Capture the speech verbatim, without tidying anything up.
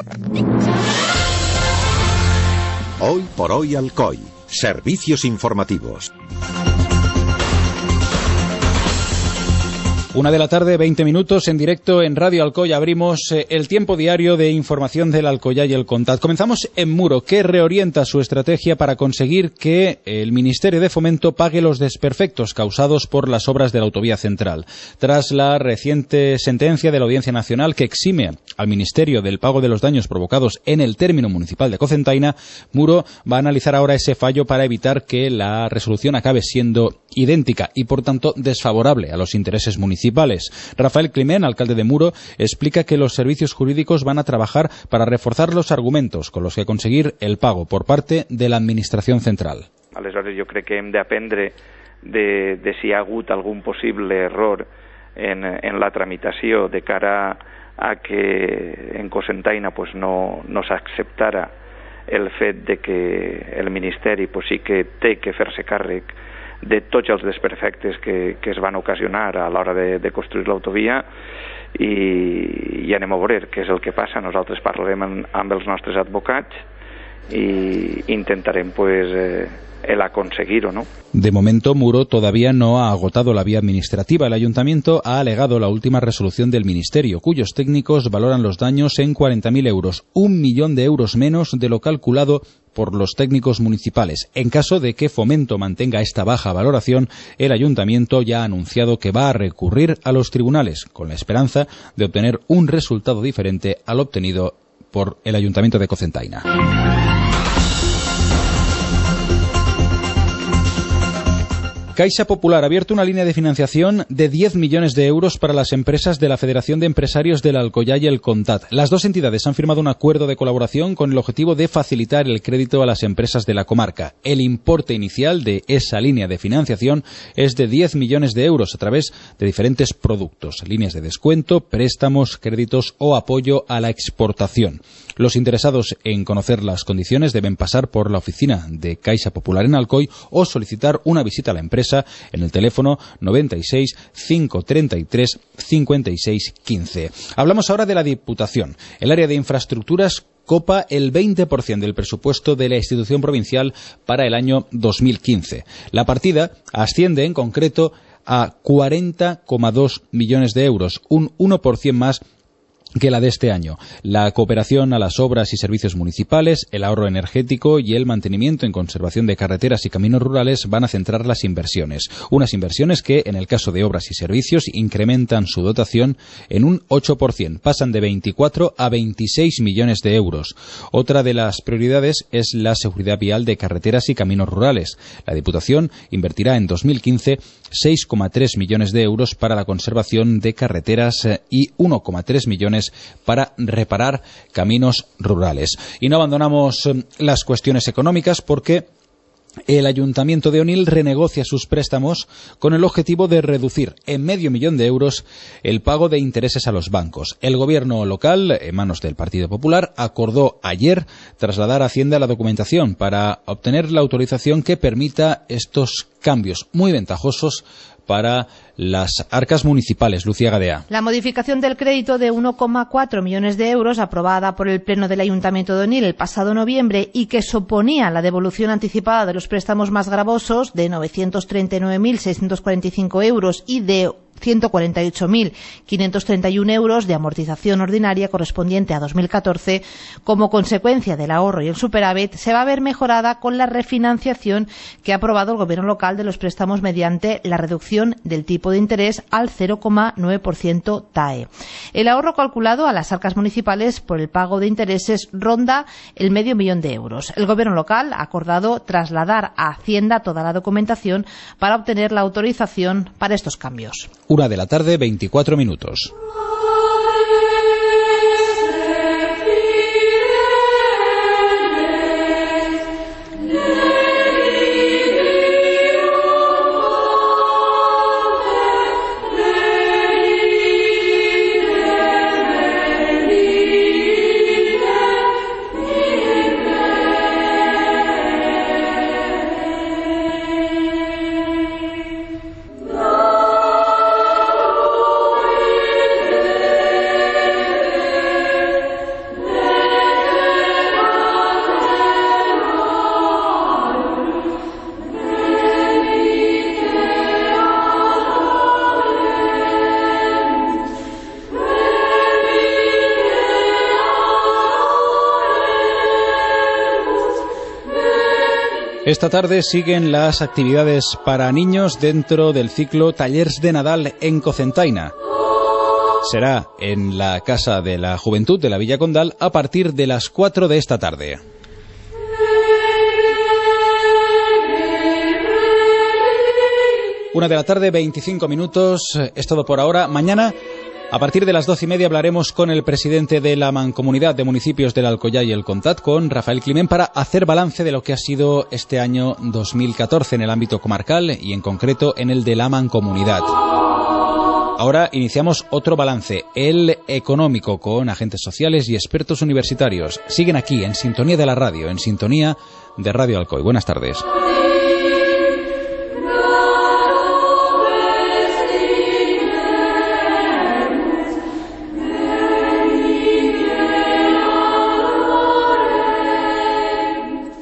Hoy por hoy Alcoy. Servicios informativos. Una de la tarde, veinte minutos, en directo en Radio Alcoy. Abrimos eh, el tiempo diario de información del Alcoyá y el Contat. Comenzamos en Muro, que reorienta su estrategia para conseguir que el Ministerio de Fomento pague los desperfectos causados por las obras de la autovía central. Tras la reciente sentencia de la Audiencia Nacional que exime al Ministerio del pago de los daños provocados en el término municipal de Cocentaina, Muro va a analizar ahora ese fallo para evitar que la resolución acabe siendo idéntica y, por tanto, desfavorable a los intereses municipales. Rafael Climent, alcalde de Muro, explica que los servicios jurídicos van a trabajar para reforzar los argumentos con los que conseguir el pago por parte de la Administració central. Aleshores, jo crec que hem d'aprendre de, de si hi ha hagut algun possible error en, en la tramitació de cara a que en Cocentaina pues, no, no s'acceptara el fet de que el Ministeri pues, sí que té que fer-se càrrec de tots els desperfectes que, que es van ocasionar a l'hora de, de construir l'autovia i, i anem a veure què és el que passa. Nosaltres parlarem amb, amb els nostres advocats i intentarem pues, eh, el aconseguir-ho, ¿no? De momento, Muro todavía no ha agotado la vía administrativa. El Ayuntamiento ha alegado la última resolución del Ministerio, cuyos técnicos valoran los daños en cuarenta mil euros, un millón de euros menos de lo calculado por los técnicos municipales. En caso de que Fomento mantenga esta baja valoración, el Ayuntamiento ya ha anunciado que va a recurrir a los tribunales, con la esperanza de obtener un resultado diferente al obtenido por el Ayuntamiento de Cocentaina. Caixa Popular ha abierto una línea de financiación de diez millones de euros para las empresas de la Federación de Empresarios del Alcoyá y el Contat. Las dos entidades han firmado un acuerdo de colaboración con el objetivo de facilitar el crédito a las empresas de la comarca. El importe inicial de esa línea de financiación es de diez millones de euros a través de diferentes productos, líneas de descuento, préstamos, créditos o apoyo a la exportación. Los interesados en conocer las condiciones deben pasar por la oficina de Caixa Popular en Alcoy o solicitar una visita a la empresa en el teléfono noventa y seis, cinco treinta y tres, cincuenta y seis quince. Hablamos ahora de la Diputación. El área de infraestructuras copa el veinte por ciento del presupuesto de la institución provincial para el año dos mil quince. La partida asciende en concreto a cuarenta coma dos millones de euros, un uno por ciento más que la de este año. La cooperación a las obras y servicios municipales, el ahorro energético y el mantenimiento en conservación de carreteras y caminos rurales van a centrar las inversiones. Unas inversiones que, en el caso de obras y servicios, incrementan su dotación en un ocho por ciento. Pasan de veinticuatro a veintiséis millones de euros. Otra de las prioridades es la seguridad vial de carreteras y caminos rurales. La Diputación invertirá en dos mil quince seis coma tres millones de euros para la conservación de carreteras y uno coma tres millones para reparar caminos rurales. Y no abandonamos las cuestiones económicas porque el Ayuntamiento de Onil renegocia sus préstamos con el objetivo de reducir en medio millón de euros el pago de intereses a los bancos. El gobierno local, en manos del Partido Popular, acordó ayer trasladar a Hacienda la documentación para obtener la autorización que permita estos cambios muy ventajosos para las arcas municipales. Lucía Gadea. La modificación del crédito de uno coma cuatro millones de euros aprobada por el Pleno del Ayuntamiento de Onil el pasado noviembre y que suponía la devolución anticipada de los préstamos más gravosos de novecientos treinta y nueve mil seiscientos cuarenta y cinco euros y de ciento cuarenta y ocho mil quinientos treinta y uno euros de amortización ordinaria correspondiente a dos mil catorce, como consecuencia del ahorro y el superávit, se va a ver mejorada con la refinanciación que ha aprobado el Gobierno local de los préstamos mediante la reducción del tipo de interés al cero coma nueve por ciento T A E. El ahorro calculado a las arcas municipales por el pago de intereses ronda el medio millón de euros. El Gobierno local ha acordado trasladar a Hacienda toda la documentación para obtener la autorización para estos cambios. Una de la tarde, veinticuatro minutos. Esta tarde siguen las actividades para niños dentro del ciclo Tallers de Nadal en Cocentaina. Será en la Casa de la Juventud de la Villa Condal a partir de las cuatro de esta tarde. Una de la tarde, veinticinco minutos. Es todo por ahora. Mañana, a partir de las doce y media, hablaremos con el presidente de la Mancomunidad de Municipios del Alcoyá y el Contat, con Rafael Climent, para hacer balance de lo que ha sido este año dos mil catorce en el ámbito comarcal y en concreto en el de la Mancomunidad. Ahora iniciamos otro balance, el económico, con agentes sociales y expertos universitarios. Siguen aquí, en sintonía de la radio, en sintonía de Radio Alcoy. Buenas tardes.